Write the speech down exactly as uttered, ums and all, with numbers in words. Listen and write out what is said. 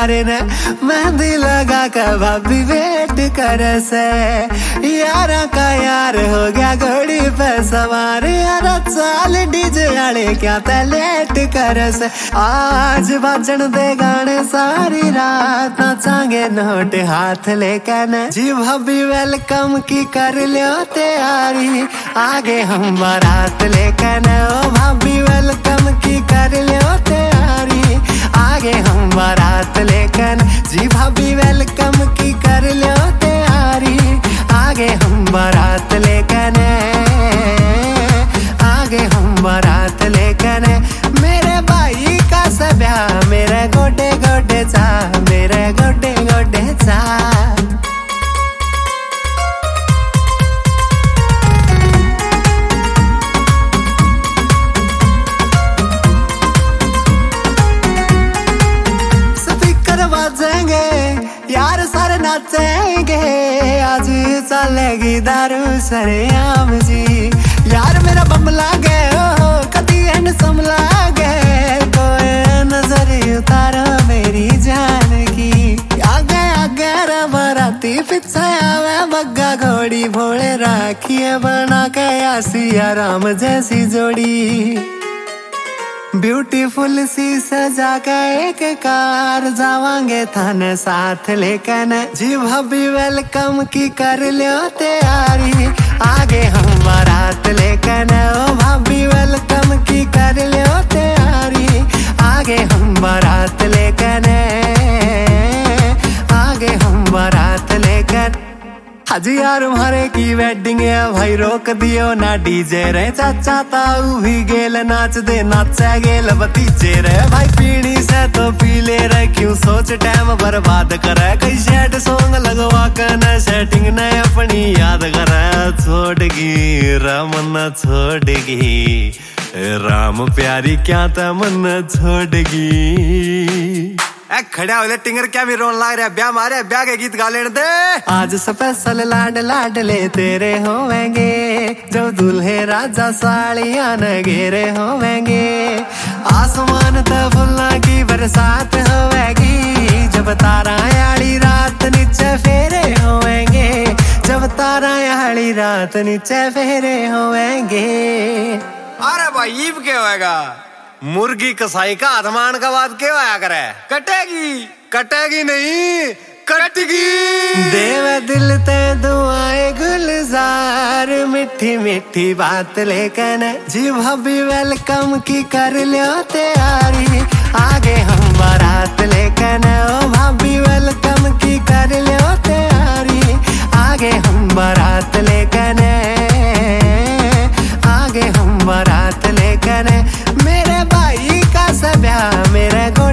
यार ने मेहंदी लगा कर भाभी वेट करे से। यारा का यार हो गया घोड़ी पे सवार, यार चाल डीजे आले क्या ते लेट करे से। आज बाजन दे गाने सारी रात नाचांगे नोट हाथ लेकर न। जी भाभी वेलकम की कर लियो तैयारी, आगे हम बारात लेकर न। ओ भाभी वेलकम की कर लियो तैयारी, आगे हम बारात लेकर न। जी भाभी वेलकम की कर लियो तैयारी, आगे हम बारात लेकर न। आगे हम बारात लेकर न। मेरे भाई का सब्या मेरे गोडे गोडे चा, मेरे गोडे गोडे चा। स्पीकर बाजेंगे यार सारे नाचेंगे, आज चलेगी दारू सरेआम जी। यार मेरा बम लागे ओ कदी हैंडसम लागे, कोई नजर उतारो मेरी जान की। आगे आगे रे बाराती पीछे आवे बग्गा घोड़ी, भोले राखिए बना के आसिया राम जैसी जोड़ी। ब्यूटीफुल सी सजा के एक कार जावांगे थाने साथ लेकर न। जी भाभी वेलकम की कर लियो तैयारी, आगे हम बारात लेकर न। ओ भाभी वेलकम की कर लियो तैयारी, आगे हम बारात लेकर न। आगे हम बारात लेकर। हाजी यार तुम्हारे की वेडिंग है भाई रोक दियो ना डीजे रे। चाचा ताऊ भी गेल नाच दे नाचा गेल भतीजे रे। भाई पीढ़ी से तो पी ले रे, क्यों सोच टाइम बर्बाद करे। कई सेट सॉन्ग लगवा कर न सेटिंग न अपनी याद करे। छोड़गी रामन छोड़गी राम प्यारी क्या तमन छोड़गी। ए खड़ा हो ले टिंगर क्या भी रोन लाग रहा है, ब्याह मारे ब्याह के गीत गा लेने दे। आज स्पेशल लाड लाडले तेरे होवेंगे, जब दूल्हे राजा साड़ियां न घेरे होवेंगे। आसमान ते फुल्ला की बरसात होवेगी, जब तारा याली रात नीचे फेरे होवेंगे। जब तारा याली रात नीचे फेरे होवेंगे। अरे भाई ईब क्या होएगा, मुर्गी कसाई का आधमान का बात क्यों आया करे। कटेगी कटेगी नहीं कटगी। देव दिल ते दुआएं गुलजार, मिठी मिठी बात लेकर न। जी भाभी वेलकम की कर लियो तैयारी, आगे हम बारात लेकर न। ओ भाभी वेलकम की कर लियो तैयारी, आगे हम बारात लेकर न। आगे हम बारात लेकर न। मेरे भाई का सब्या मेरे